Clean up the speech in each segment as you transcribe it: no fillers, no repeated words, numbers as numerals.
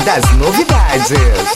das novidades.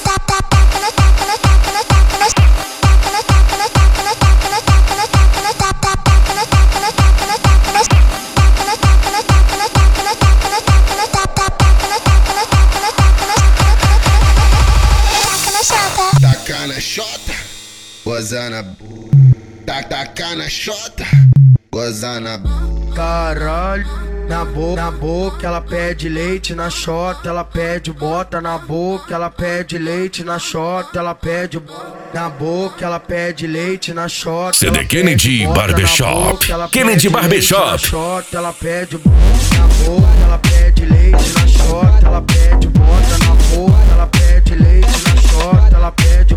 Taca na xota, gozana. Taca na xota, gozana. Caralho, na boca ela pede leite, na xota ela pede bota, na boca ela pede leite, na xota ela pede na boca ela pede leite, na xota CD Kennedy Barbershop. Kennedy Barbershop. Na xota ela pede na boca ela pede leite, na xota ela pede bota, na boca ela pede leite, na xota ela pede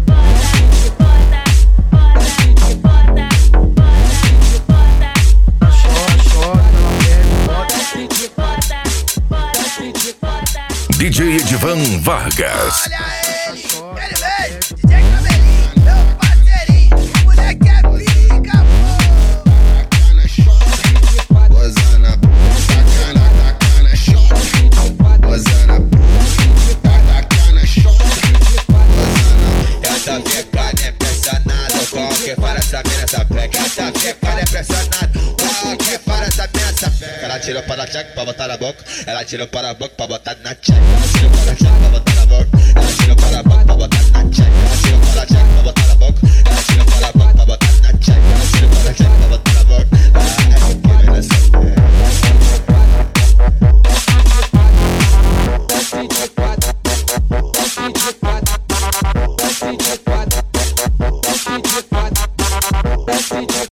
DJ Edivan Vargas. Olha ele, ele vem, DJ Cabelinho, meu parceirinho, moleque é pica, Taca na xota, gozana. Taca na xota, gozana. Taca na xota, gozana. Essa pegada é pressionada, qualquer para saber essa pega. Essa pegada é pressionada, qualquer para saber essa pega. Ela tirou para a check pra botar na boca, ela tirou para a boca pra botar na check. Ela tirou para a check pra botar na boca, ela tirou para a boca pra botar